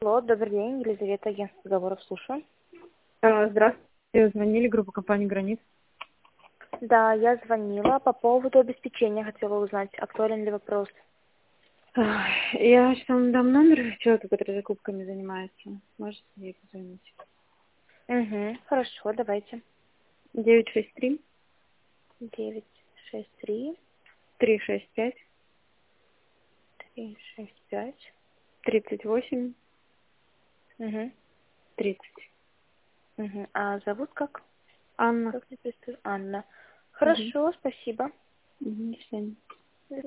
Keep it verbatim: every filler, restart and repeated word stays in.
Алло, добрый день, Елизавета, агентство договоров, слушаю. А, Здравствуйте, звонили группа компании «Гранит». Да, я звонила по поводу обеспечения, хотела узнать, актуален ли вопрос. А, Я сейчас вам дам номер человека, который закупками занимается. Можете ей позвонить. Угу, хорошо, давайте. девять шесть три Девять шесть три три шесть пять три шесть пять. тридцать восемь Угу, тридцать. угу. А зовут как? Анна. Как не представь? Анна. Угу. Хорошо, спасибо. Угу, до свидания.